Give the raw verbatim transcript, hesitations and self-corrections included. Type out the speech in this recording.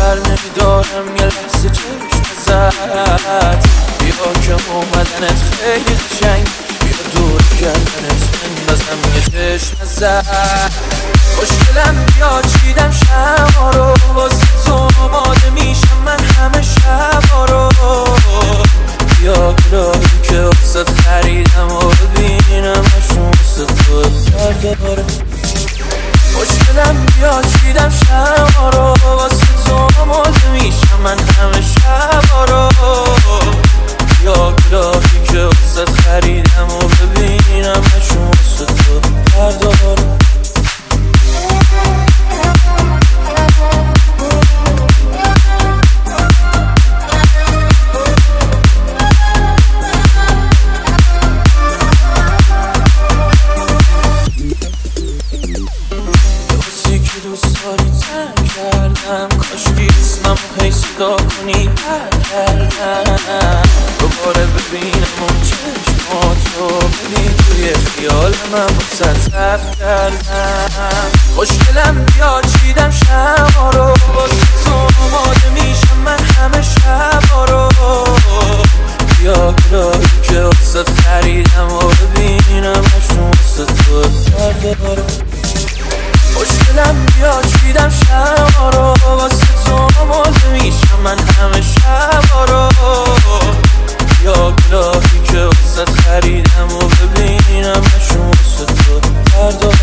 بر نمیدارم یه لحظه چشم ازت. بیا که اومدنت خیلی قشنگ، بیا دور کردنت بندازم یه چشم ازت. خوشگلم بیا چیدم شبا رو واسه تو آماده میشم من همه شبا رو. بیا گلایی که واسه خریدم و ببینم هشون واسه تو برداره. خوشگلم بیا چیدم شبا رو واسه تو آماده میشم من همه شبا رو. بیا گلایی که واسه خریدم و ببینم هشون واسه تو برداره. کاشکی اسمم و هی صدا کنی پر کردم. دوباره ببینم اون چشماتو، ببین توی خیال من بسر صرف کردم. خوشگلم بیا چیدم شبا رو واسه تو آماده میشم من همه شبا رو. بیا گلایی که واسه خریدم و ببینم هشون واسه تو برداره. خوشگلم بیا چیدم شبا رو واسه تو آماده میشم من همه شبا رو. بیا گلایی که واسه خریدم و ببینم هشون واسه تو برداره.